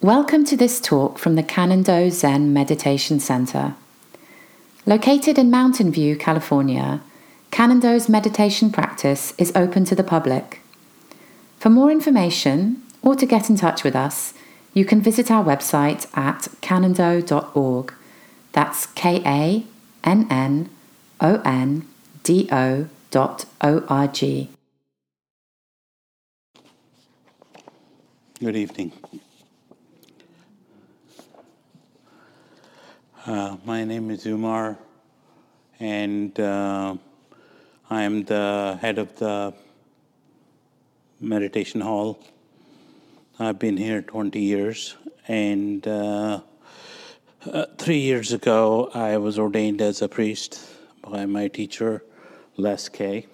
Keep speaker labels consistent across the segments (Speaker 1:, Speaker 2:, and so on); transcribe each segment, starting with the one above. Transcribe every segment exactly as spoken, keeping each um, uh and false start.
Speaker 1: Welcome to this talk from the Cannon-Do Zen Meditation Center. Located in Mountain View, California, Cannon-Do's meditation practice is open to the public. For more information or to get in touch with us, you can visit our website at cannon-do dot org. That's K A N N O N D O dot O R G.
Speaker 2: Good evening. Uh, my name is Umar, and uh, I am the head of the meditation hall. I've been here twenty years, and uh, uh, three years ago I was ordained as a priest by my teacher, Les Kay.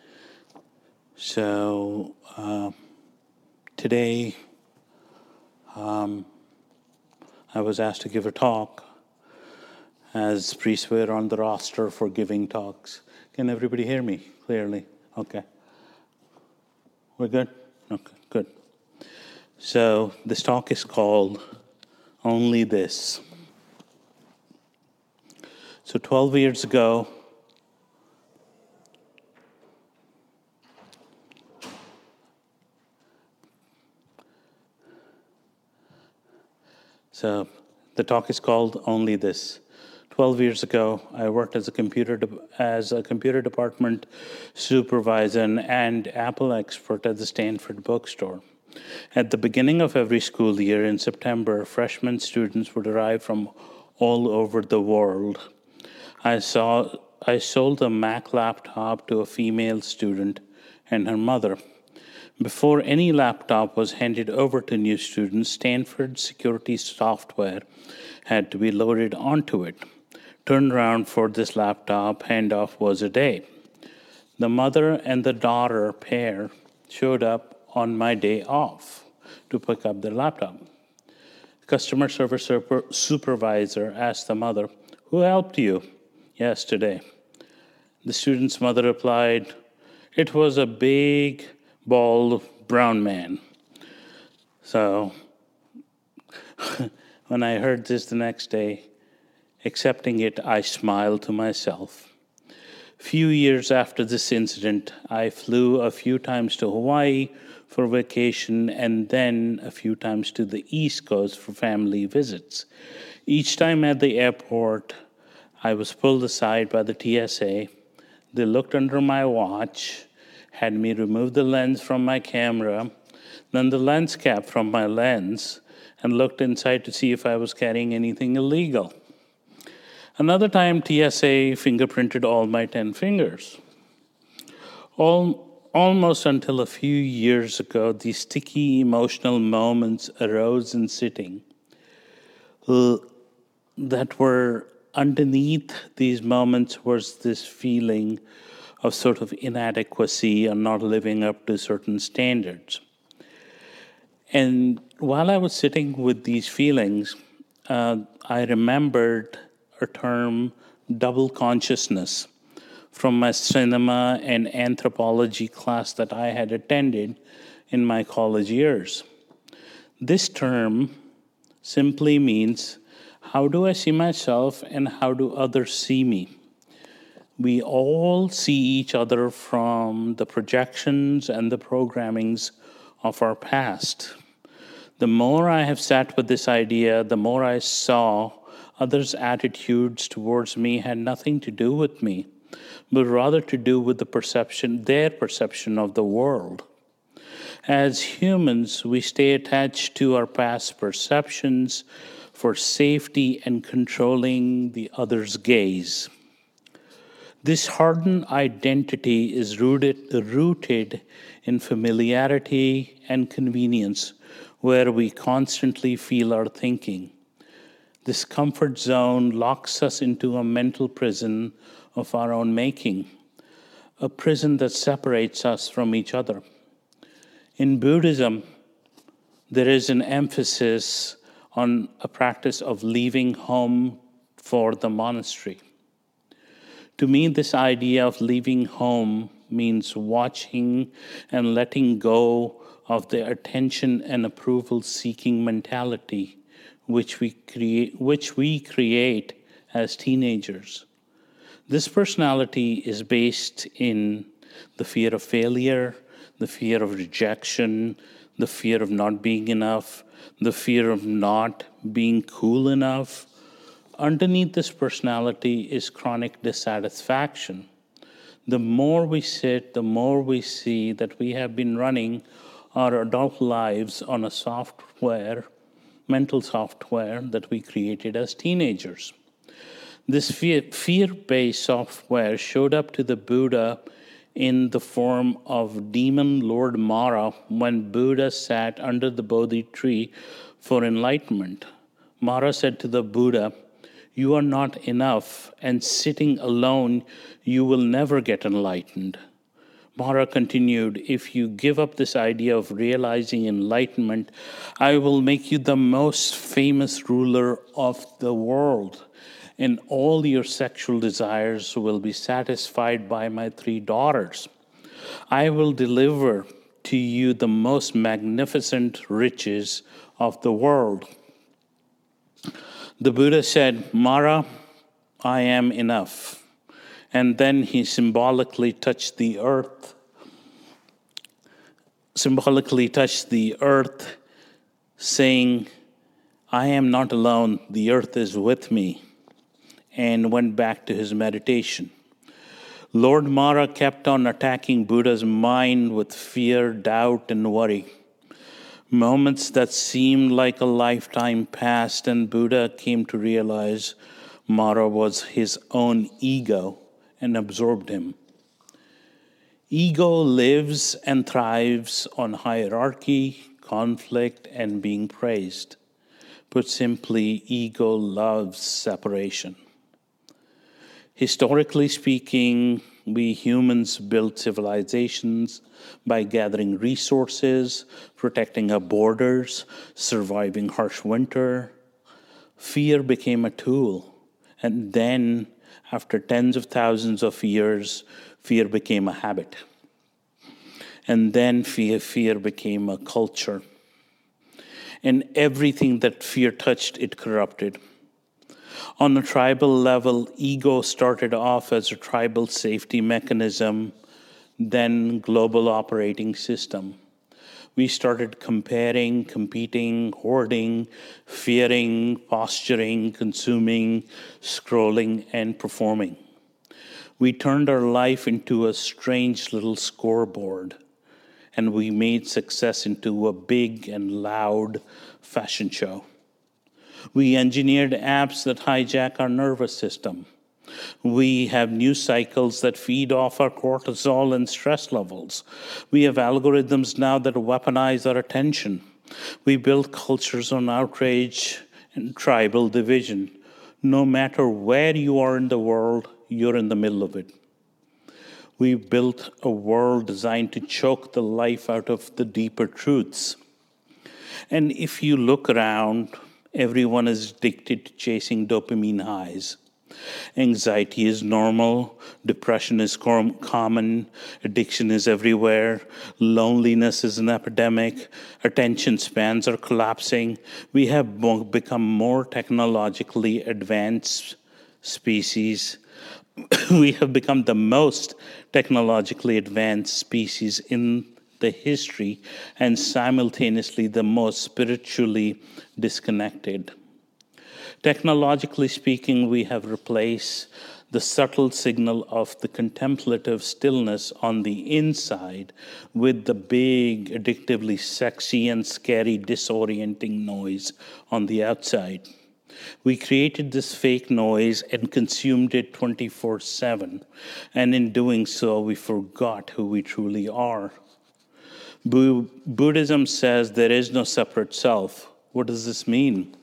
Speaker 2: So uh, today um, I was asked to give a talk, as priests were on the roster for giving talks. Can everybody hear me clearly? Okay. We're good? Okay, good. So this talk is called Only This. So twelve years ago, so the talk is called Only This. Twelve years ago, I worked as a computer de- as a computer department supervisor and Apple expert at the Stanford bookstore. At the beginning of every school year in September, freshman students would arrive from all over the world. I saw I sold a Mac laptop to a female student and her mother. Before any laptop was handed over to new students, Stanford security software had to be loaded onto it. Turnaround for this laptop handoff was a day. The mother and the daughter pair showed up on my day off to pick up their laptop. Customer service super- supervisor asked the mother, "Who helped you yesterday?" The student's mother replied, "It was a big, bald, brown man." So when I heard this the next day, accepting it, I smiled to myself. Few years after this incident, I flew a few times to Hawaii for vacation and then a few times to the East Coast for family visits. Each time at the airport, I was pulled aside by the T S A. They looked under my watch, had me remove the lens from my camera, then the lens cap from my lens, and looked inside to see if I was carrying anything illegal. Another time, T S A fingerprinted all my ten fingers. All, almost until a few years ago, these sticky emotional moments arose in sitting. Uh, that were underneath these moments was this feeling of sort of inadequacy and not living up to certain standards. And while I was sitting with these feelings, uh, I remembered a term, double consciousness, from my cinema and anthropology class that I had attended in my college years. This term simply means, how do I see myself and how do others see me? We all see each other from the projections and the programmings of our past. The more I have sat with this idea, the more I saw others' attitudes towards me had nothing to do with me, but rather to do with the perception, their perception of the world. As humans, we stay attached to our past perceptions for safety and controlling the other's gaze. This hardened identity is rooted, rooted in familiarity and convenience, where we constantly feel our thinking. This comfort zone locks us into a mental prison of our own making, a prison that separates us from each other. In Buddhism, there is an emphasis on a practice of leaving home for the monastery. To me, this idea of leaving home means watching and letting go of the attention and approval seeking mentality which we create, which we create as teenagers. This personality is based in the fear of failure, the fear of rejection, the fear of not being enough, the fear of not being cool enough. Underneath this personality is chronic dissatisfaction. The more we sit, the more we see that we have been running our adult lives on a software, mental software that we created as teenagers. This fear, fear-based software showed up to the Buddha in the form of demon Lord Mara when Buddha sat under the Bodhi tree for enlightenment. Mara said to the Buddha, "You are not enough, and sitting alone, you will never get enlightened." Mara continued, "If you give up this idea of realizing enlightenment, I will make you the most famous ruler of the world, and all your sexual desires will be satisfied by my three daughters. I will deliver to you the most magnificent riches of the world." The Buddha said, "Mara, I am enough." And then he symbolically touched the earth, symbolically touched the earth, saying, "I am not alone, the earth is with me," and went back to his meditation. Lord Mara kept on attacking Buddha's mind with fear, doubt, and worry. Moments that seemed like a lifetime passed, and Buddha came to realize Mara was his own ego and absorbed him. Ego lives and thrives on hierarchy, conflict, and being praised. Put simply, ego loves separation. Historically speaking, we humans built civilizations by gathering resources, protecting our borders, surviving harsh winter. Fear became a tool, and then, after tens of thousands of years, fear became a habit. And then fear, fear became a culture. And everything that fear touched, it corrupted. On a tribal level, ego started off as a tribal safety mechanism, then global operating system. We started comparing, competing, hoarding, fearing, posturing, consuming, scrolling, and performing. We turned our life into a strange little scoreboard, and we made success into a big and loud fashion show. We engineered apps that hijack our nervous system. We have news cycles that feed off our cortisol and stress levels. We have algorithms now that weaponize our attention. We build cultures on outrage and tribal division. No matter where you are in the world, you're in the middle of it. We built a world designed to choke the life out of the deeper truths. And if you look around, everyone is addicted to chasing dopamine highs. Anxiety is normal, depression is com- common, addiction is everywhere, loneliness is an epidemic, attention spans are collapsing. We have mo- become more technologically advanced species. We have become the most technologically advanced species in the history, and simultaneously the most spiritually disconnected. Technologically speaking, we have replaced the subtle signal of the contemplative stillness on the inside with the big, addictively sexy and scary, disorienting noise on the outside. We created this fake noise and consumed it twenty-four seven, and in doing so, we forgot who we truly are. Bu- Buddhism says there is no separate self. What does this mean?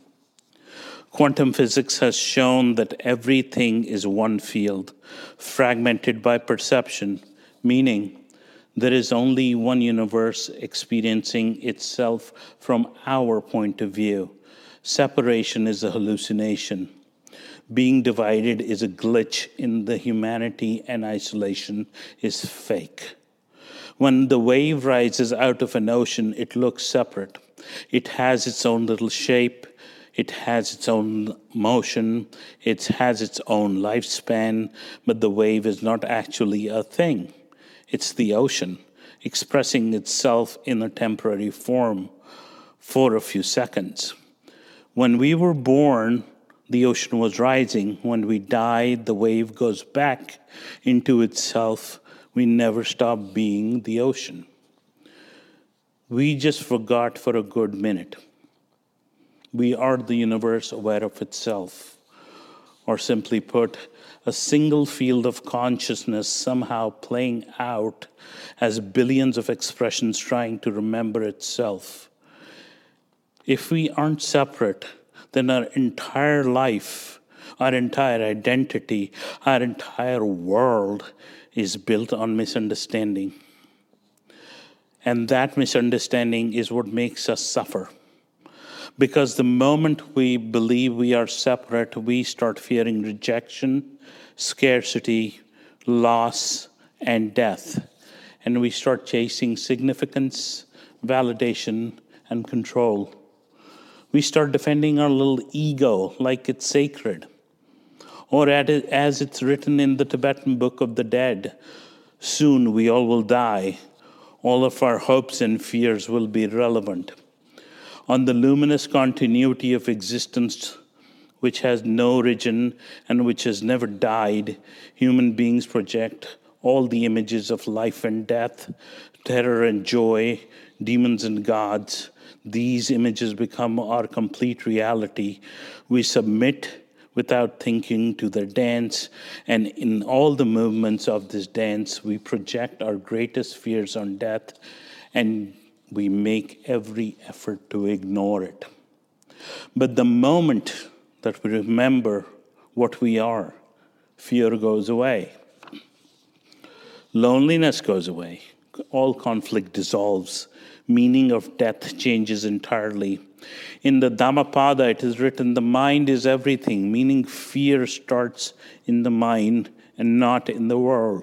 Speaker 2: Quantum physics has shown that everything is one field, fragmented by perception, meaning there is only one universe experiencing itself from our point of view. Separation is a hallucination. Being divided is a glitch in the humanity, and isolation is fake. When the wave rises out of an ocean, it looks separate. It has its own little shape. It has its own motion. It has its own lifespan. But the wave is not actually a thing. It's the ocean expressing itself in a temporary form for a few seconds. When we were born, the ocean was rising. When we die, the wave goes back into itself. We never stop being the ocean. We just forgot for a good minute. We are the universe aware of itself. Or simply put, a single field of consciousness somehow playing out as billions of expressions trying to remember itself. If we aren't separate, then our entire life, our entire identity, our entire world is built on misunderstanding. And that misunderstanding is what makes us suffer. Because the moment we believe we are separate, we start fearing rejection, scarcity, loss, and death. And we start chasing significance, validation, and control. We start defending our little ego like it's sacred. Or as it's written in the Tibetan Book of the Dead, soon we all will die. All of our hopes and fears will be irrelevant. On the luminous continuity of existence, which has no origin and which has never died, human beings project all the images of life and death, terror and joy, demons and gods. These images become our complete reality. We submit without thinking to their dance, and in all the movements of this dance, we project our greatest fears on death, and we make every effort to ignore it. But the moment that we remember what we are, fear goes away. Loneliness goes away. All conflict dissolves. Meaning of death changes entirely. In the Dhammapada, it is written, the mind is everything, meaning fear starts in the mind and not in the world.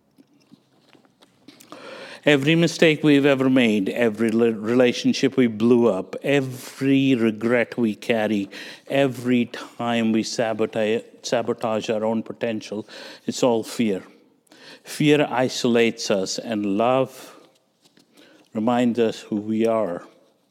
Speaker 2: Every mistake we've ever made, every relationship we blew up, every regret we carry, every time we sabotage, sabotage our own potential, it's all fear. Fear isolates us, and love reminds us who we are.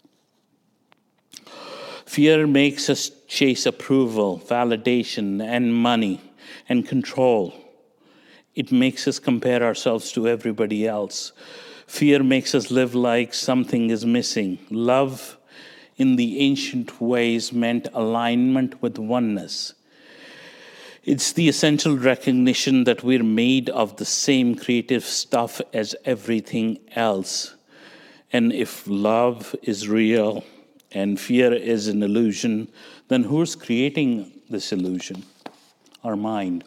Speaker 2: Fear makes us chase approval, validation, and money, and control. It makes us compare ourselves to everybody else. Fear makes us live like something is missing. Love, in the ancient ways, meant alignment with oneness. It's the essential recognition that we're made of the same creative stuff as everything else. And if love is real and fear is an illusion, then who's creating this illusion? Our mind.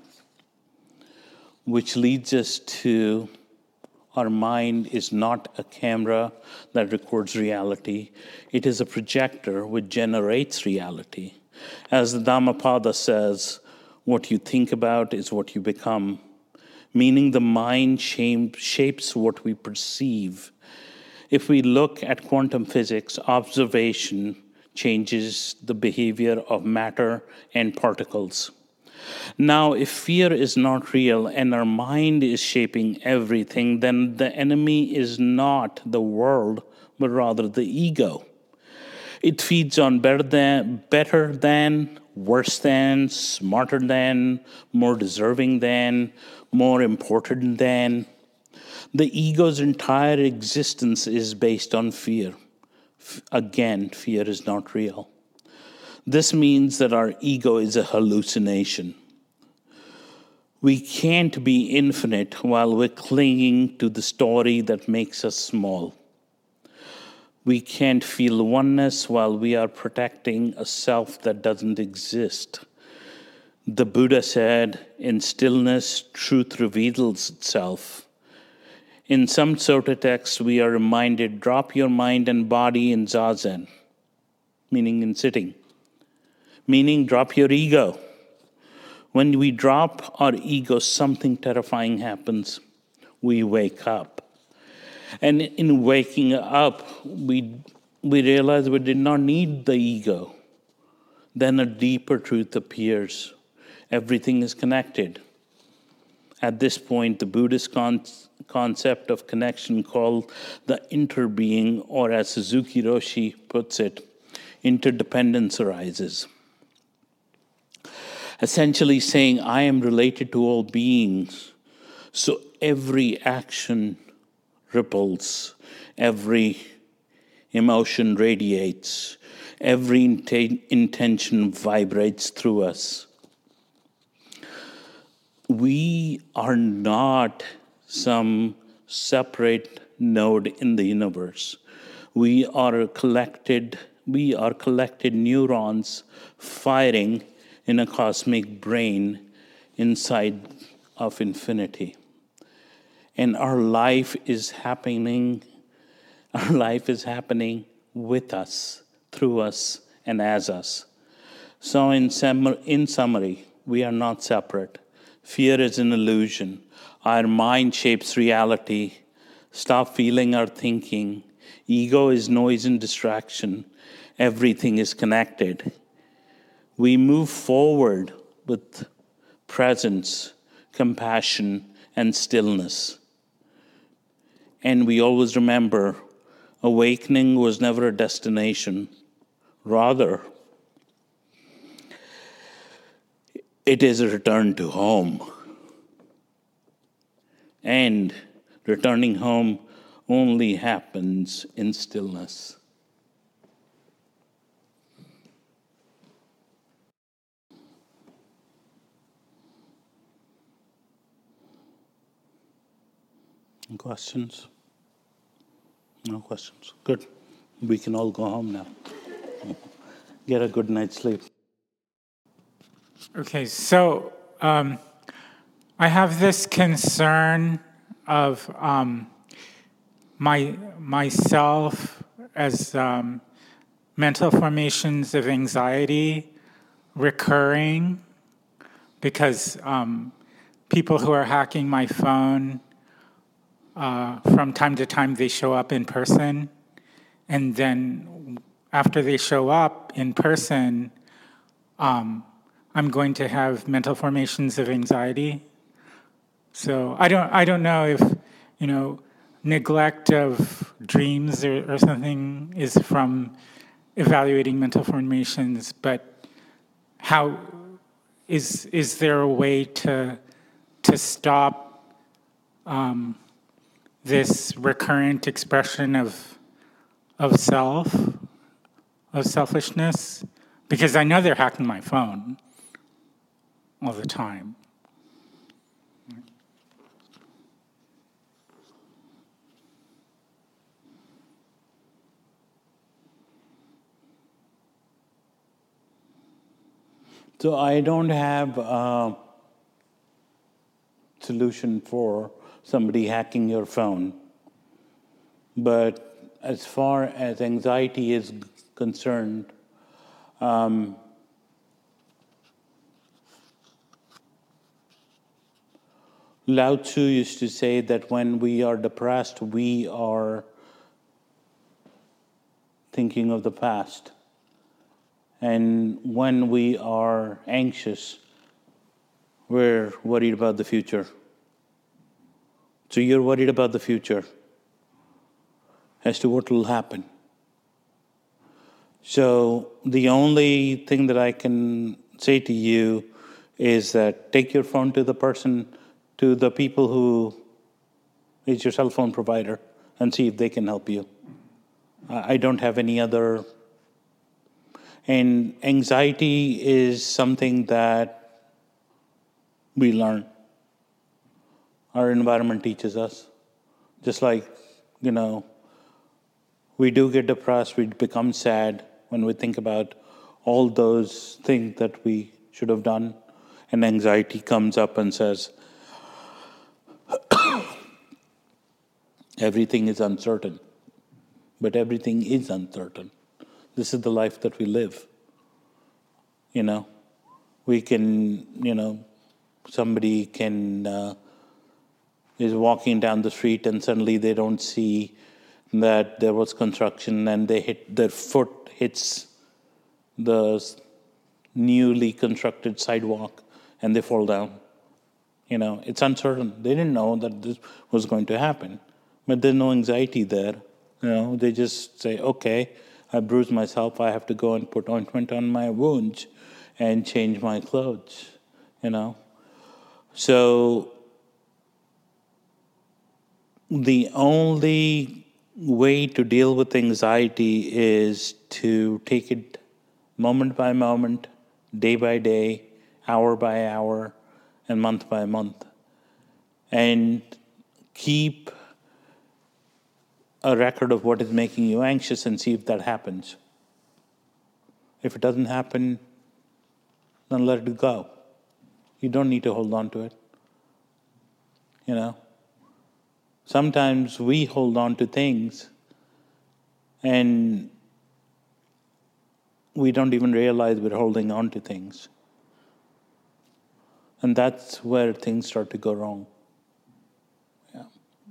Speaker 2: Which leads us to our mind is not a camera that records reality. It is a projector which generates reality. As the Dhammapada says, what you think about is what you become. Meaning the mind shapes what we perceive. If we look at quantum physics, observation changes the behavior of matter and particles. Now, if fear is not real and our mind is shaping everything, then the enemy is not the world, but rather the ego. It feeds on better than, better than, worse than, smarter than, more deserving than, more important than. The ego's entire existence is based on fear. Again, fear is not real. This means that our ego is a hallucination. We can't be infinite while we're clinging to the story that makes us small. We can't feel oneness while we are protecting a self that doesn't exist. The Buddha said, in stillness, truth reveals itself. In some Sutta texts, we are reminded, drop your mind and body in zazen, meaning in sitting. Meaning, drop your ego. When we drop our ego, something terrifying happens. We wake up. And in waking up, we, we realize we did not need the ego. Then a deeper truth appears. Everything is connected. At this point, the Buddhist con- concept of connection called the interbeing, or as Suzuki Roshi puts it, interdependence arises. Essentially saying, I am related to all beings, so every action ripples, every emotion radiates, every int- intention vibrates through us. We are not some separate node in the universe. We are a collected, we are collected neurons firing in a cosmic brain inside of infinity. And our life is happening, our life is happening with us, through us, and as us. So in, sum- in summary, we are not separate. Fear is an illusion. Our mind shapes reality. Stop feeling our thinking. Ego is noise and distraction. Everything is connected. We move forward with presence, compassion, and stillness. And we always remember, awakening was never a destination. Rather, it is a return to home. And returning home only happens in stillness. Questions? No questions. Good. We can all go home now. Get a good night's sleep.
Speaker 3: Okay, so um, I have this concern of um, my myself as um, mental formations of anxiety recurring because um, people who are hacking my phone, uh, from time to time they show up in person, and then after they show up in person, um, I'm going to have mental formations of anxiety. So I don't I don't know if, you know, neglect of dreams or, or something is from evaluating mental formations, but how is is there a way to to stop um, this recurrent expression of of self, of selfishness? Because I know they're hacking my phone all the time.
Speaker 2: So I don't have a solution for somebody hacking your phone. But as far as anxiety is concerned, um, Lao Tzu used to say that when we are depressed, we are thinking of the past. And when we are anxious, we're worried about the future. So you're worried about the future as to what will happen. So the only thing that I can say to you is that take your phone to the person, to the people who is your cell phone provider, and see if they can help you. I don't have any other. And anxiety is something that we learn. Our environment teaches us. Just like, you know, we do get depressed, we become sad when we think about all those things that we should have done. And anxiety comes up and says, everything is uncertain. But everything is uncertain. This is the life that we live. You know, we can, you know, somebody can, uh, is walking down the street and suddenly they don't see that there was construction and they hit, their foot hits the newly constructed sidewalk and they fall down. You know, it's uncertain. They didn't know that this was going to happen, but there's no anxiety there. You know, they just say, okay, I bruised myself, I have to go and put ointment on my wounds and change my clothes, you know. So the only way to deal with anxiety is to take it moment by moment, day by day, hour by hour, and month by month. And keep a record of what is making you anxious and see if that happens. If it doesn't happen, then let it go. You don't need to hold on to it. You know? Sometimes we hold on to things and we don't even realize we're holding on to things. And that's where things start to go wrong. Yeah.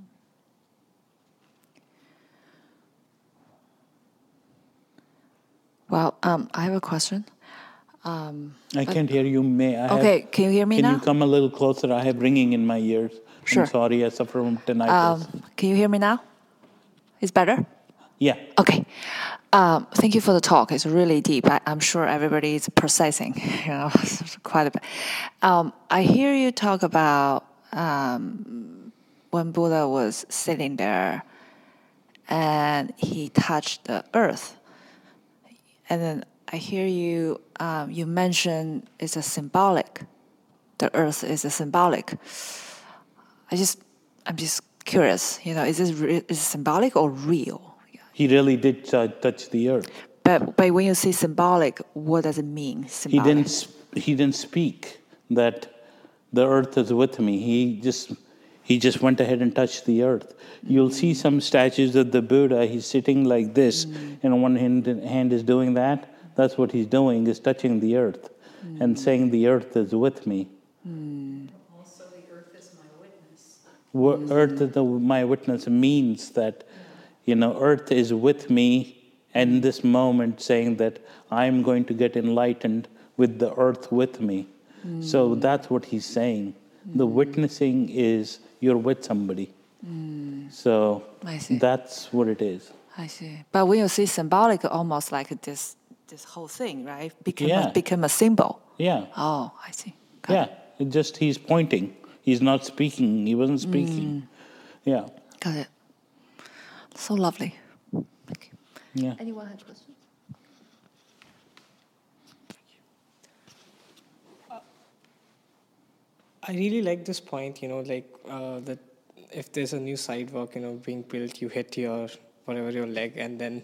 Speaker 4: Well, um, I have a question. Um,
Speaker 2: I can't hear you. May I
Speaker 4: okay,
Speaker 2: have,
Speaker 4: can you hear me
Speaker 2: can
Speaker 4: now?
Speaker 2: Can you come a little closer? I have ringing in my ears.
Speaker 4: Sure.
Speaker 2: I'm sorry, I suffer from tinnitus.
Speaker 4: Um, can you hear me now? Is better?
Speaker 2: Yeah.
Speaker 4: Okay. Um, thank you for the talk. It's really deep. I, I'm sure everybody is processing, you know, quite a bit. Um, I hear you talk about um, when Buddha was sitting there and he touched the earth. And then I hear you, um, you mention it's a symbolic. The earth is a symbolic. I just, I'm just curious, you know, is this re- is it symbolic or real?
Speaker 2: He really did uh, touch the earth.
Speaker 4: But, but when you say symbolic, what does it mean, symbolic?
Speaker 2: He didn't, he didn't speak that the earth is with me. He just, he just went ahead and touched the earth. Mm. You'll see some statues of the Buddha. He's sitting like this, mm. and on one hand, hand is doing that. That's what he's doing, is touching the earth mm. and saying the earth is with me.
Speaker 4: Mm.
Speaker 5: Also, the earth is my witness.
Speaker 2: Mm. Earth is the, my witness means that, you know, earth is with me in this moment, saying that I'm going to get enlightened with the earth with me. Mm. So that's what he's saying. Mm. The witnessing is you're with somebody. Mm. So
Speaker 4: I see.
Speaker 2: That's what it is.
Speaker 4: I see. But when you see symbolic, almost like this this whole thing, right? Become
Speaker 2: yeah.
Speaker 4: a, become a symbol.
Speaker 2: Yeah.
Speaker 4: Oh, I see. Got
Speaker 2: yeah.
Speaker 4: It.
Speaker 2: It just he's pointing. He's not speaking. He wasn't speaking. Mm. Yeah.
Speaker 4: Got it. So lovely. Thank you.
Speaker 2: Yeah.
Speaker 4: Anyone has questions?
Speaker 6: I really like this point, you know, like uh, that if there's a new sidewalk, you know, being built, you hit your, whatever, your leg, and then...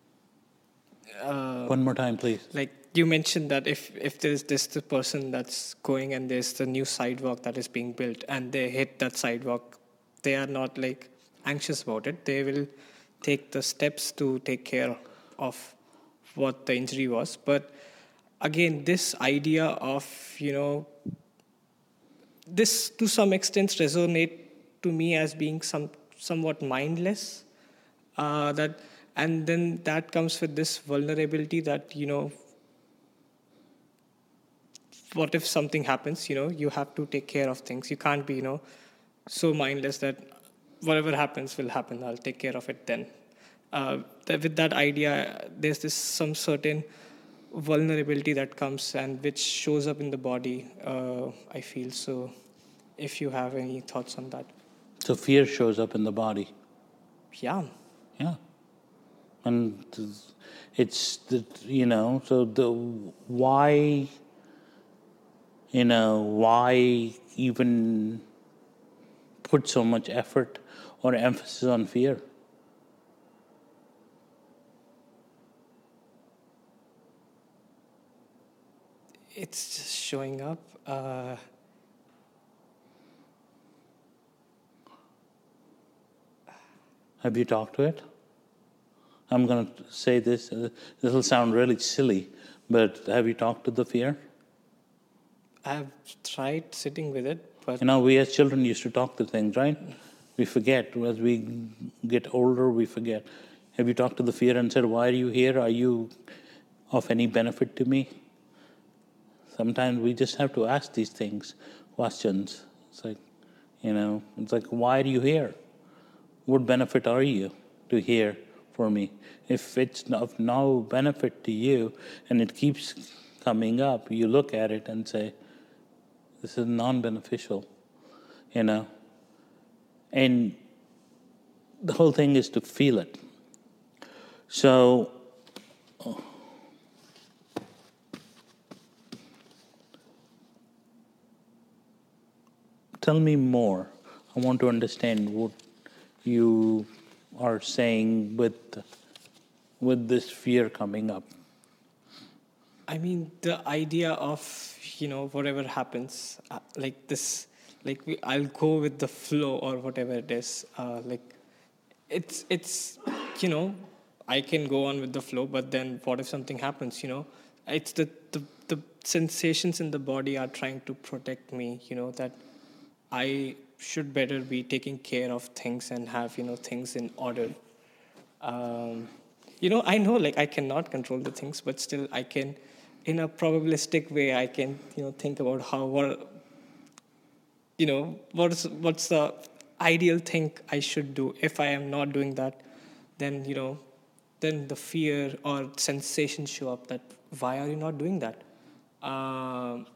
Speaker 6: Uh,
Speaker 2: One more time, please.
Speaker 6: Like you mentioned that if, if there's this the person that's going and there's the new sidewalk that is being built and they hit that sidewalk, they are not like anxious about it. They will take the steps to take care of what the injury was. But again, this idea of, you know, this to some extent resonate to me as being some somewhat mindless. Uh, that and then that comes with this vulnerability that, you know, what if something happens? You know, you have to take care of things. You can't be, you know, so mindless that whatever happens will happen. I'll take care of it then. Uh, that with that idea, there's this some certain vulnerability that comes and which shows up in the body, uh, I feel. So if you have any thoughts on that.
Speaker 2: So fear shows up in the body.
Speaker 6: Yeah.
Speaker 2: Yeah. And it's, the, you know, so the why, you know, why even put so much effort or emphasis on fear?
Speaker 6: It's just showing up. Uh,
Speaker 2: Have you talked to it? I'm going to say this. Uh, this will sound really silly, but have you talked to the fear?
Speaker 6: I've tried sitting with it, but
Speaker 2: You know, we as children used to talk to things, right? We forget. As we get older, we forget. Have you talked to the fear and said, why are you here? Are you of any benefit to me? Sometimes we just have to ask these things, questions. It's like, you know, it's like, why are you here? What benefit are you to here for me? If it's of no benefit to you and it keeps coming up, you look at it and say, this is non-beneficial, you know. And the whole thing is to feel it. So, tell me more. I want to understand what you are saying with with this fear coming up.
Speaker 6: I mean, the idea of, you know, whatever happens, uh, like this, like we, I'll go with the flow or whatever it is. Uh, like, it's, it's, you know, I can go on with the flow, but then what if something happens, you know? It's the, the, the sensations in the body are trying to protect me, you know, that I should better be taking care of things and have, you know, things in order. Um, you know, I know, like, I cannot control the things, but still I can, in a probabilistic way, I can, you know, think about how, what, you know, what's, what's the ideal thing I should do. If I am not doing that, then, you know, then the fear or sensation show up that, why are you not doing that? Um,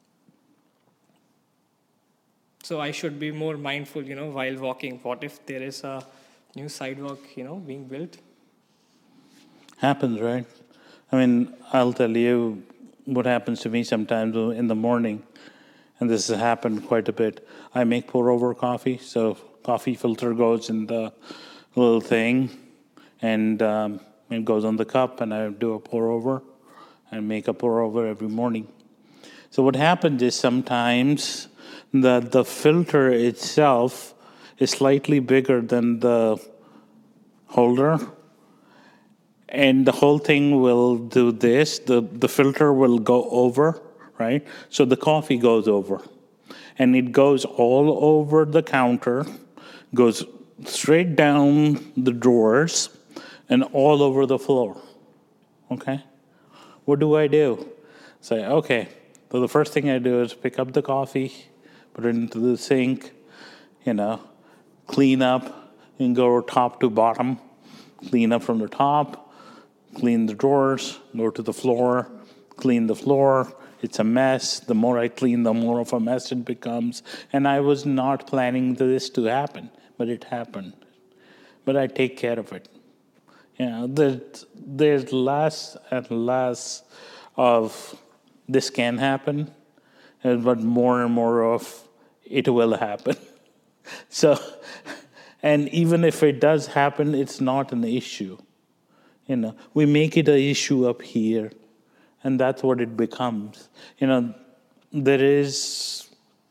Speaker 6: so I should be more mindful, you know, while walking. What if there is a new sidewalk, you know, being built?
Speaker 2: Happens, right? I mean, I'll tell you what happens to me sometimes in the morning, and this has happened quite a bit. I make pour-over coffee, so coffee filter goes in the little thing, and um, it goes on the cup, and I do a pour-over. I make a pour-over every morning. So what happens is sometimes the the filter itself is slightly bigger than the holder, and the whole thing will do this. The, the filter will go over, right? So the coffee goes over. And it goes all over the counter, goes straight down the drawers, and all over the floor. Okay? What do I do? Say, okay, so the first thing I do is pick up the coffee, put it into the sink, you know, clean up, and go top to bottom, clean up from the top, clean the drawers, go to the floor, clean the floor. It's a mess. The more I clean, the more of a mess it becomes. And I was not planning this to happen, but it happened. But I take care of it. You know, there's, there's less and less of this can happen, but more and more of it will happen. So, and even if it does happen, it's not an issue. You know, we make it an issue up here, and that's what it becomes. You know, there is,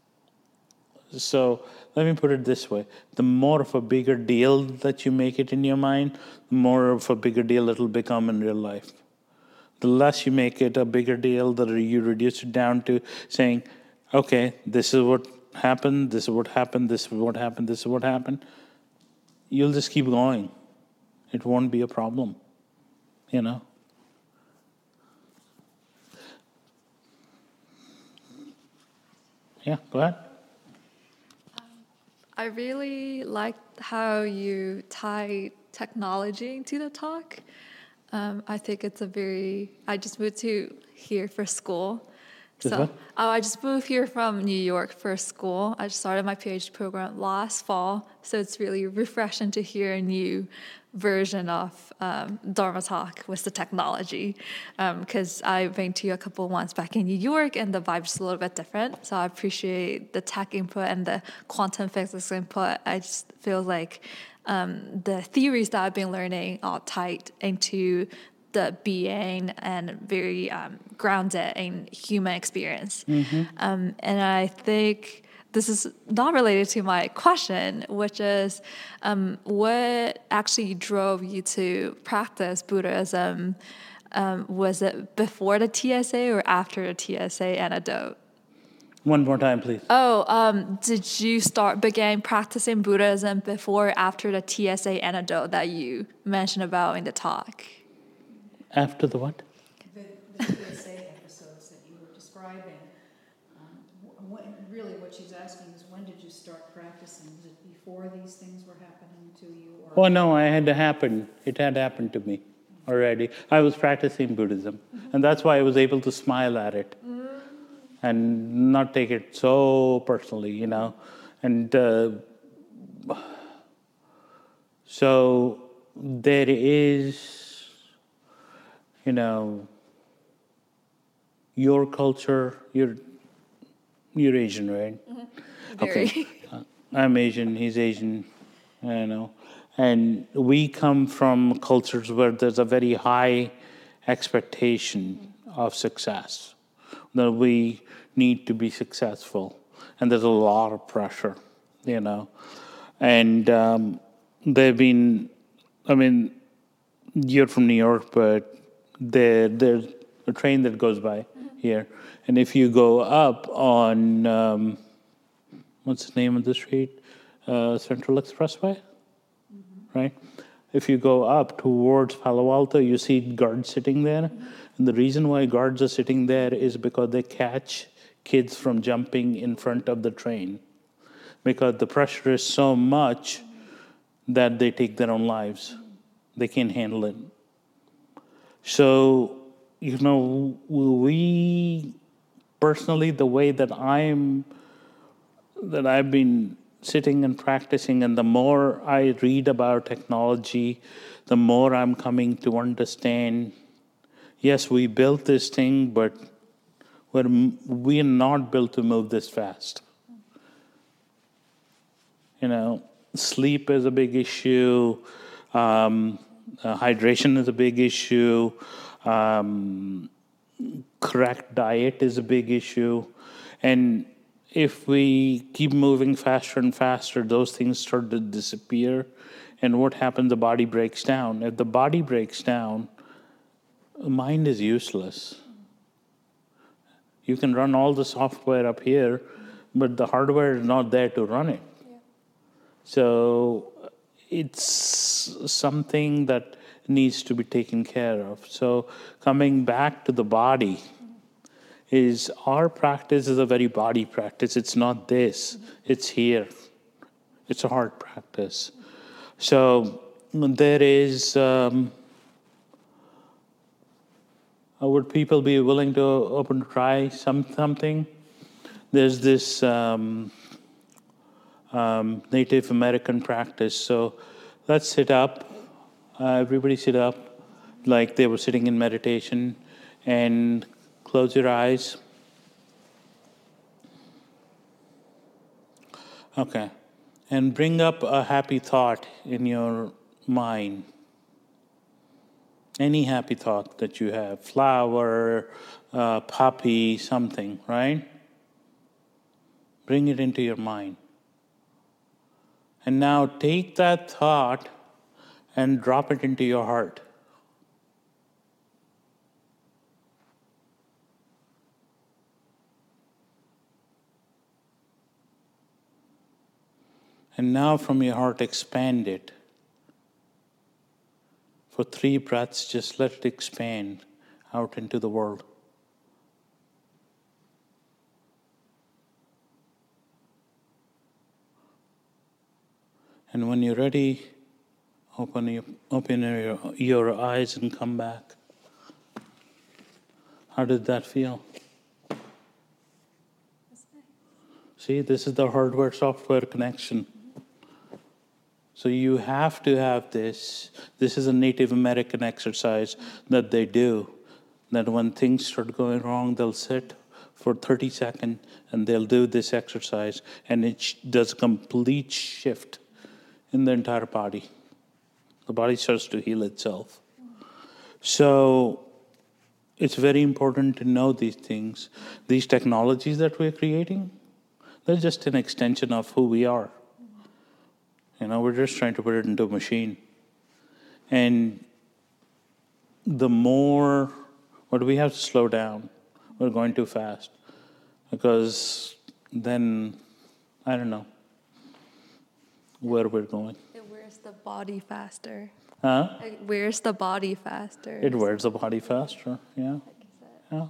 Speaker 2: so let me put it this way. The more of a bigger deal that you make it in your mind, the more of a bigger deal it'll become in real life. The less you make it a bigger deal, the you reduce it down to saying, okay, this is what happened, this is what happened, this is what happened, this is what happened. You'll just keep going. It won't be a problem. You know? Yeah, go ahead.
Speaker 7: Um, I really liked how you tie technology into the talk. Um, I think it's a very, I just moved to here for school. So,
Speaker 2: what?
Speaker 7: oh, I just moved here from New York for school. I just started my PhD program last fall. So it's really refreshing to hear a new version of um, Dharma Talk with the technology, because um, I went to a couple months back in New York and the vibe's a little bit different. So I appreciate the tech input and the quantum physics input. I just feel like um, the theories that I've been learning are tied into the being and very um, grounded in human experience. Mm-hmm. Um, and I think this is not related to my question, which is um, what actually drove you to practice Buddhism? Um, was it before the T S A or after the T S A anecdote?
Speaker 2: One more time, please.
Speaker 7: Oh, um, did you start began practicing Buddhism before or after the T S A anecdote that you mentioned about in the talk?
Speaker 2: After the what?
Speaker 5: The, the T S A episodes that you were describing, um, wh- when, really what she's asking is when did you start practicing? Was it before these things were happening to you? Or
Speaker 2: Oh, no, I had to happen. It had happened to me already. I was practicing Buddhism, and that's why I was able to smile at it and not take it so personally, you know. And uh, so there is, you know, your culture, you're, you're Asian, right?
Speaker 7: Very.
Speaker 2: Okay. Uh, I'm Asian, he's Asian, you know. And we come from cultures where there's a very high expectation of success, that we need to be successful. And there's a lot of pressure, you know. And um, they've been, I mean, you're from New York, but there, there's a train that goes by here. And if you go up on, um, what's the name of the street? Uh, Central Expressway, right? If you go up towards Palo Alto, you see guards sitting there. And the reason why guards are sitting there is because they catch kids from jumping in front of the train. Because the pressure is so much that they take their own lives. They can't handle it. So, you know, we personally, the way that I'm, that I've been sitting and practicing, and the more I read about technology, the more I'm coming to understand, yes, we built this thing, but we're, we're not built to move this fast. You know, sleep is a big issue. Um, uh, hydration is a big issue. Um, correct diet is a big issue. And if we keep moving faster and faster, those things start to disappear. And what happens? The body breaks down. If the body breaks down, the mind is useless. You can run all the software up here, but the hardware is not there to run it. Yeah. So it's something that needs to be taken care of. So coming back to the body, is our practice is a very body practice. It's not this, it's here. It's a heart practice. So there is, um, would people be willing to open to try some, something? There's this um, um, Native American practice. So let's sit up. Uh, everybody sit up like they were sitting in meditation, and close your eyes. Okay. And bring up a happy thought in your mind. Any happy thought that you have. Flower, uh, puppy, something, right? Bring it into your mind. And now take that thought and drop it into your heart. And now from your heart, expand it. For three breaths, just let it expand out into the world. And when you're ready, open your, open your, your eyes and come back. How did that feel? See, this is the hardware-software connection. So you have to have this. This is a Native American exercise that they do. That when things start going wrong, they'll sit for thirty seconds and they'll do this exercise, and it sh- does a complete shift in the entire body. The body starts to heal itself. So it's very important to know these things. These technologies that we're creating, they're just an extension of who we are. You know, we're just trying to put it into a machine. And the more, what do we have to slow down? We're going too fast. because then I don't know where we're going.
Speaker 7: It wears the body faster.
Speaker 2: Huh?
Speaker 7: It wears the body faster.
Speaker 2: It wears the body faster, yeah.
Speaker 7: Like you said.
Speaker 2: Yeah.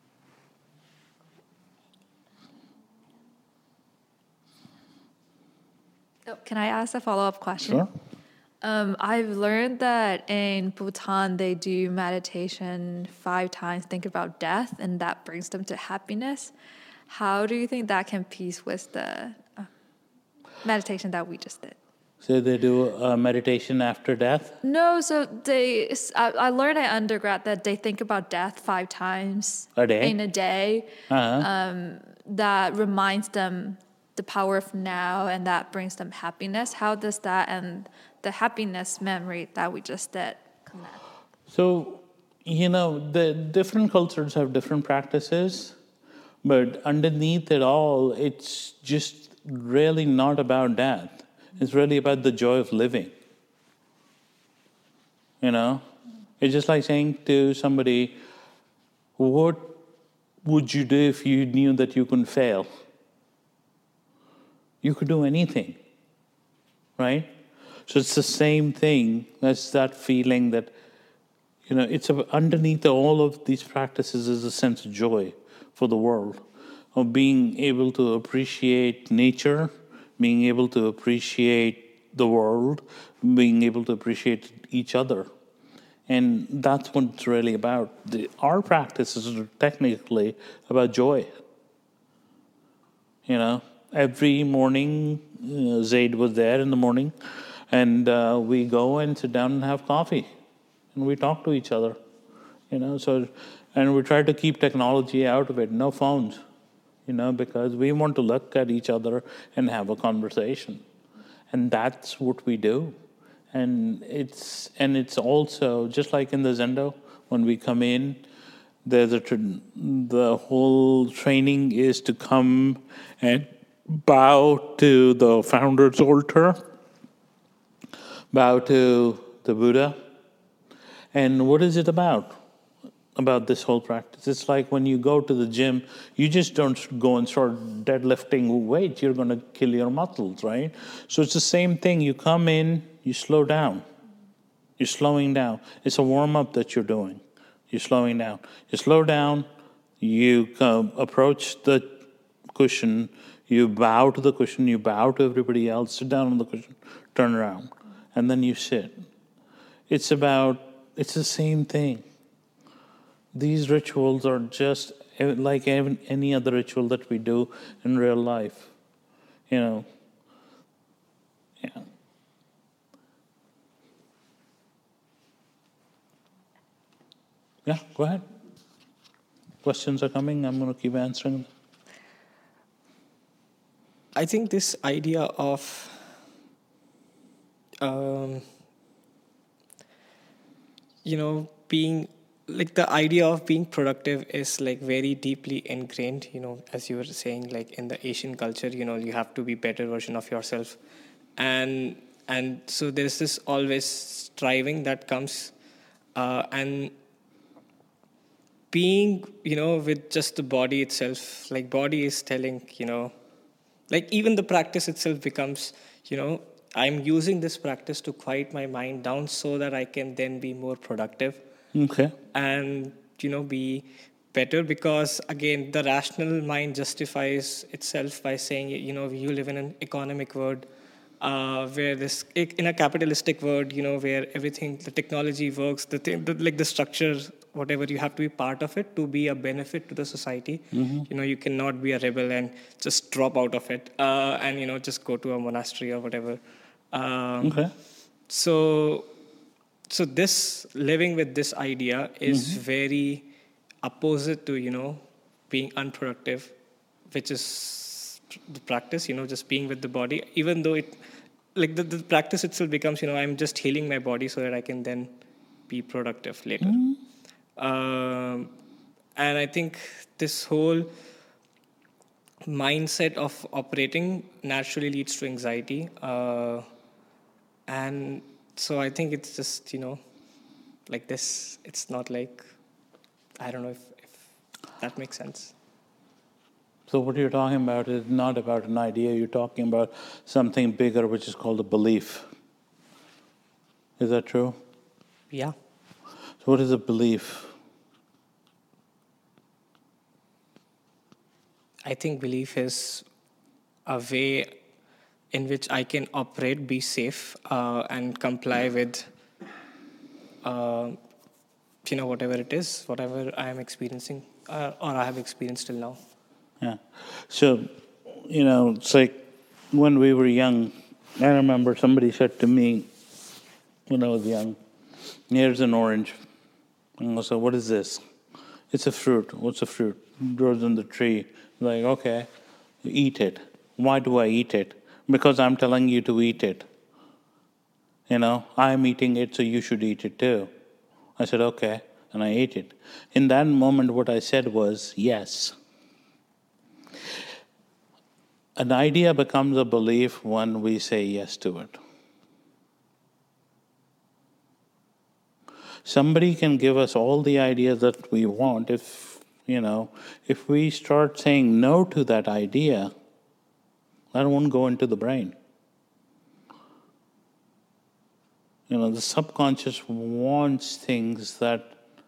Speaker 7: Oh, can I ask a follow-up question?
Speaker 2: Sure.
Speaker 7: Um, I've learned that in Bhutan they do meditation five times, think about death, and that brings them to happiness. How do you think that can piece with the uh, meditation that we just did?
Speaker 2: So they do a meditation after death?
Speaker 7: No, so they. I, I learned at undergrad that they think about death five times
Speaker 2: A day?
Speaker 7: in a day.
Speaker 2: Uh-huh.
Speaker 7: Um, that reminds them the power of now, and that brings them happiness. How does that and the happiness memory that we just did connect?
Speaker 2: So, you know, the different cultures have different practices, but underneath it all, it's just really not about death. It's really about the joy of living. You know? It's just like saying to somebody, what would you do if you knew that you couldn't fail? You could do anything, right? So it's the same thing as that feeling that, you know, it's a, underneath all of these practices is a sense of joy for the world, of being able to appreciate nature, being able to appreciate the world, being able to appreciate each other. And that's what it's really about. The, our practices are technically about joy. You know, every morning, uh, Zaid was there in the morning, and uh, we go and sit down and have coffee, and we talk to each other. You know, so, and we try to keep technology out of it, no phones. You know, because we want to look at each other and have a conversation, and that's what we do. And it's and it's also just like in the Zendo when we come in, there's a the whole training is to come and bow to the founder's altar, bow to the Buddha. And what is it about? About this whole practice. It's like when you go to the gym, you just don't go and start deadlifting weight. You're going to kill your muscles, right? So it's the same thing. You come in, you slow down. You're slowing down. It's a warm-up that you're doing. You're slowing down. You slow down, you come, approach the cushion, you bow to the cushion, you bow to everybody else, sit down on the cushion, turn around, and then you sit. It's about, it's the same thing. These rituals are just like any other ritual that we do in real life. You know, yeah. Yeah, go ahead. Questions are coming. I'm going to keep answering.
Speaker 6: I think this idea of um, you know, being like the idea of being productive is like very deeply ingrained, you know, as you were saying, like in the Asian culture, you know, you have to be better version of yourself. And and so there's this always striving that comes uh, and being, you know, with just the body itself, like body is telling, you know, like even the practice itself becomes, you know, I'm using this practice to quiet my mind down so that I can then be more productive.
Speaker 2: Okay.
Speaker 6: And, you know, be better because, again, the rational mind justifies itself by saying, you know, you live in an economic world uh, where this, in a capitalistic world, you know, where everything, the technology works, the thing, the, like the structure, whatever, you have to be part of it to be a benefit to the society. Mm-hmm. You know, you cannot be a rebel and just drop out of it uh, and, you know, just go to a monastery or whatever. Um,
Speaker 2: okay.
Speaker 6: So... So this, living with this idea is mm-hmm. very opposite to, you know, being unproductive, which is the practice, you know, just being with the body, even though it, like the, the practice itself becomes, you know, I'm just healing my body so that I can then be productive later. Mm-hmm. Um, and I think this whole mindset of operating naturally leads to anxiety. Uh, and So I think it's just, you know, like this. It's not like, I don't know if, if that makes sense.
Speaker 2: So what you're talking about is not about an idea, you're talking about something bigger, which is called a belief. Is that true?
Speaker 6: Yeah.
Speaker 2: So what is a belief?
Speaker 6: I think belief is a way in which I can operate, be safe, uh, and comply with, uh, you know, whatever it is, whatever I am experiencing uh, or I have experienced till now.
Speaker 2: Yeah. So, you know, it's like when we were young, I remember somebody said to me when I was young, here's an orange. And I said, what is this? It's a fruit. What's a fruit? It grows on the tree. Like, okay, eat it. Why do I eat it? Because I'm telling you to eat it. You know, I'm eating it, so you should eat it too. I said, okay, and I ate it. In that moment, what I said was, yes. An idea becomes a belief when we say yes to it. Somebody can give us all the ideas that we want. If, you know, if we start saying no to that idea, that won't go into the brain. You know, the subconscious wants things that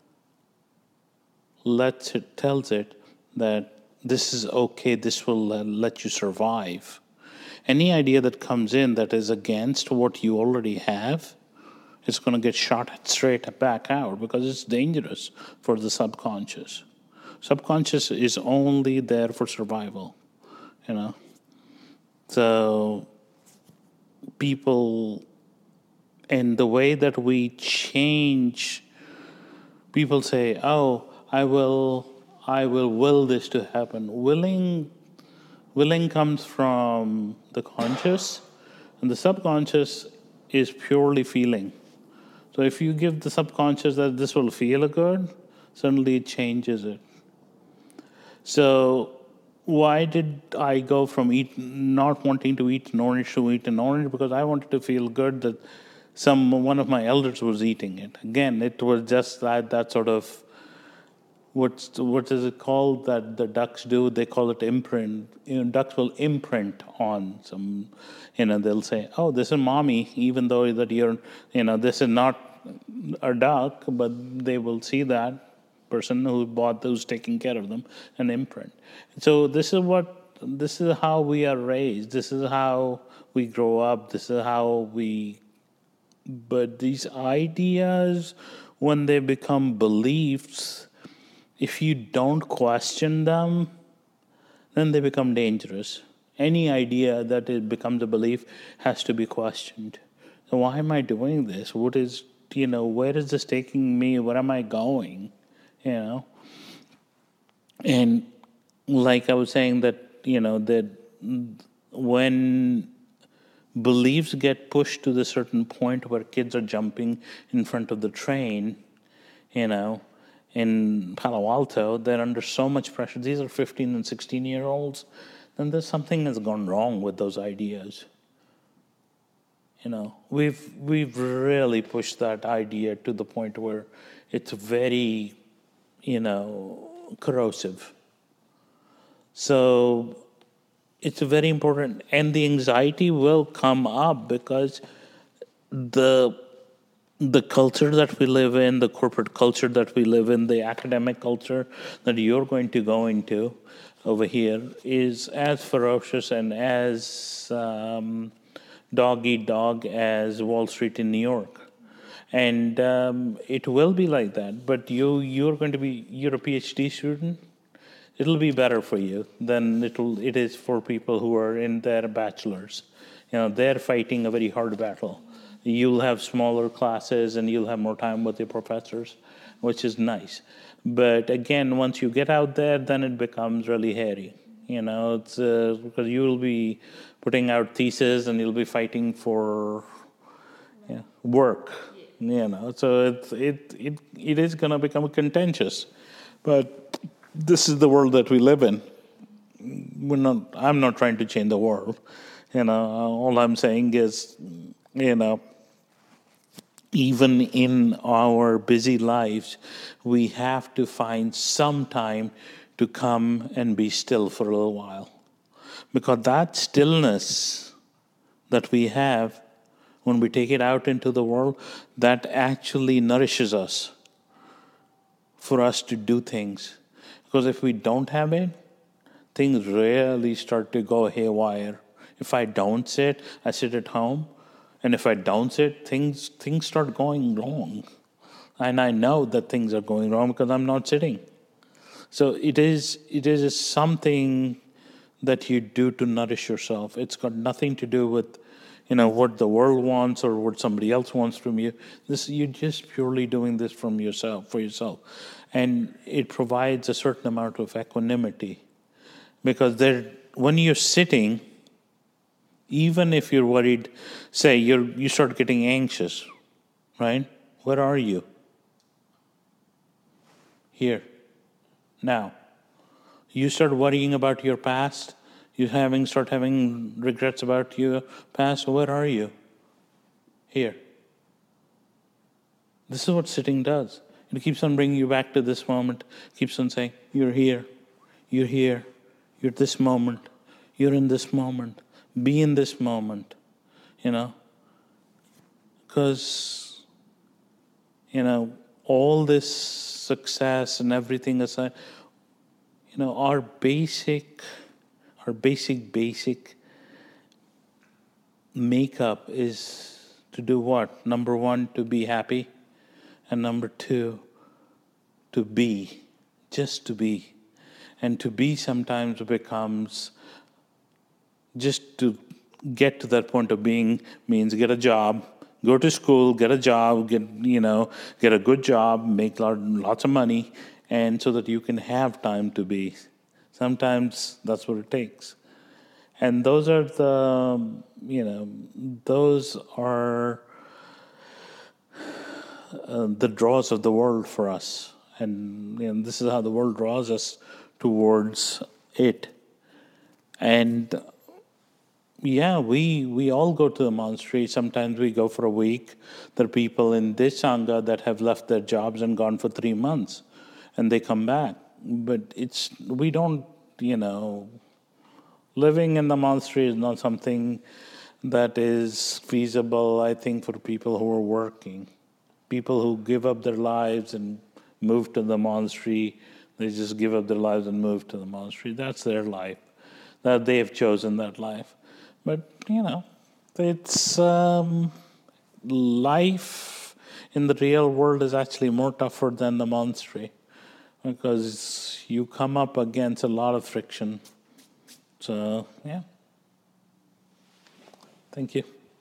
Speaker 2: lets it, tells it that this is okay, this will let you survive. Any idea that comes in that is against what you already have, it's going to get shot straight back out because it's dangerous for the subconscious. Subconscious is only there for survival, you know. So people, and the way that we change, people say, oh, I will I will will this to happen. Willing willing comes from the conscious, and the subconscious is purely feeling. So if you give the subconscious that this will feel good, suddenly it changes it. So why did I go from eat, not wanting to eat an orange to eat an orange? Because I wanted to feel good that some one of my elders was eating it. Again, it was just that that sort of, what's what is it called that the ducks do? They call it imprint. You know, ducks will imprint on some, you know, they'll say, oh, this is mommy, even though that you're, you know, this is not a duck, but they will see that person who bought, who's taking care of them, an imprint. So this is what, this is how we are raised. This is how we grow up. This is how we, but these ideas, when they become beliefs, if you don't question them, then they become dangerous. Any idea that it becomes a belief has to be questioned. So why am I doing this? What is, you know, where is this taking me? Where am I going? You know? And like I was saying that, you know, that when beliefs get pushed to the certain point where kids are jumping in front of the train, you know, in Palo Alto, they're under so much pressure. These are fifteen and sixteen year olds. Then there's something has gone wrong with those ideas. You know, we've we've really pushed that idea to the point where it's very, you know, corrosive. So it's very important, and the anxiety will come up because the the culture that we live in, the corporate culture that we live in, the academic culture that you're going to go into over here is as ferocious and as um, dog eat dog as Wall Street in New York. And um, it will be like that, but you, you're going to be, you're a PhD student, it'll be better for you than it'll, it is for people who are in their bachelor's. You know, they're fighting a very hard battle. You'll have smaller classes and you'll have more time with your professors, which is nice. But again, once you get out there, then it becomes really hairy. You know, it's uh, because you'll be putting out theses and you'll be fighting for yeah, work. You know, so it it it it is going to become contentious. But this is the world that we live in. We're not. I'm not trying to change the world. You know, all I'm saying is, you know, even in our busy lives, we have to find some time to come and be still for a little while. Because that stillness that we have, when we take it out into the world, that actually nourishes us for us to do things. Because if we don't have it, things really start to go haywire. If I don't sit, I sit at home. And if I don't sit, things things start going wrong. And I know that things are going wrong because I'm not sitting. So it is it is something that you do to nourish yourself. It's got nothing to do with, you know, what the world wants or what somebody else wants from you. This you're just purely doing this from yourself, for yourself. And it provides a certain amount of equanimity. Because there, when you're sitting, even if you're worried, say you're you start getting anxious, right? Where are you? Here. Now. You start worrying about your past, you having start having regrets about your past, where are you? Here. This is what sitting does. It keeps on bringing you back to this moment, keeps on saying, you're here, you're here, you're this moment, you're in this moment, be in this moment, you know. Because, you know, all this success and everything aside, you know, our basic, our basic, basic makeup is to do what? Number one, to be happy. And number two, to be. Just to be. And to be sometimes becomes, just to get to that point of being means get a job, go to school, get a job, get, you know, get a good job, make lot, lots of money, and so that you can have time to be. Sometimes that's what it takes. And those are the, you know, those are uh, the draws of the world for us. And you know, this is how the world draws us towards it. And yeah, we we all go to the monastery. Sometimes we go for a week. There are people in this Sangha that have left their jobs and gone for three months. And they come back. But it's we don't, you know, living in the monastery is not something that is feasible, I think, for people who are working. People who give up their lives and move to the monastery, they just give up their lives and move to the monastery. That's their life. That they have chosen that life. But, you know, it's um, life in the real world is actually more tougher than the monastery. Because you come up against a lot of friction. So, yeah. Thank you.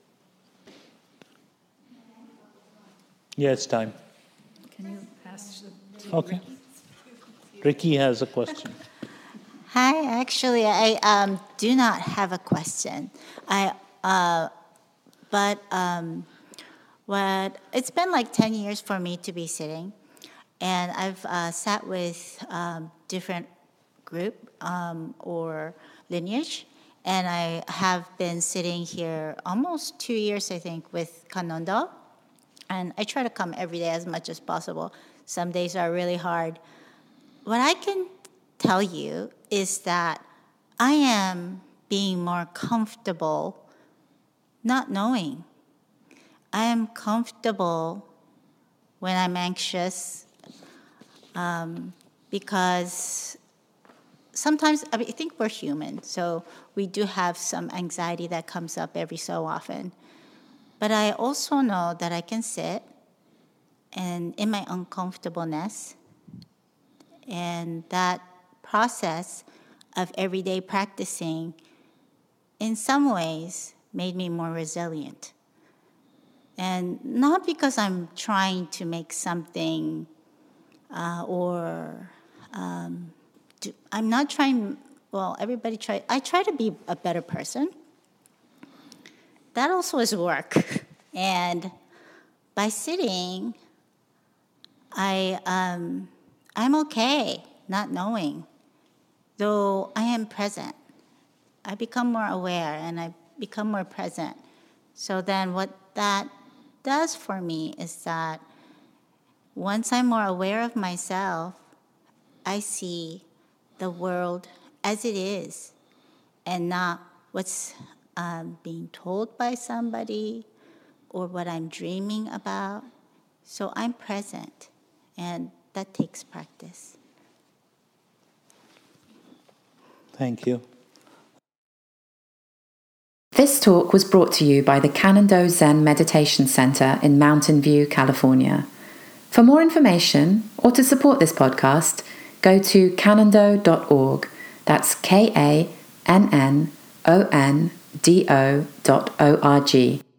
Speaker 2: Yeah, it's time.
Speaker 5: Can you pass the...
Speaker 2: Okay. Ricky has a question.
Speaker 8: Hi, actually, I um, do not have a question. I, uh, but um, what it's been like ten years for me to be sitting. And I've uh, sat with um, different group um, or lineage, and I have been sitting here almost two years, I think, with Kannon-do. And I try to come every day as much as possible. Some days are really hard. What I can tell you is that I am being more comfortable not knowing. I am comfortable when I'm anxious, Um, because sometimes, I, mean, I think we're human, so we do have some anxiety that comes up every so often. But I also know that I can sit and in my uncomfortableness, and that process of everyday practicing in some ways made me more resilient. And not because I'm trying to make something Uh, or um, do, I'm not trying, well, everybody try, I try to be a better person. That also is work. And by sitting, I, um, I'm okay not knowing, though I am present. I become more aware and I become more present. So then what that does for me is that once I'm more aware of myself, I see the world as it is and not what's um, being told by somebody or what I'm dreaming about. So I'm present, and that takes practice.
Speaker 2: Thank you.
Speaker 1: This talk was brought to you by the Kannon-Do Zen Meditation Center in Mountain View, California. For more information or to support this podcast, go to kannon-do dot org. That's K A N N O N D O dot O R G.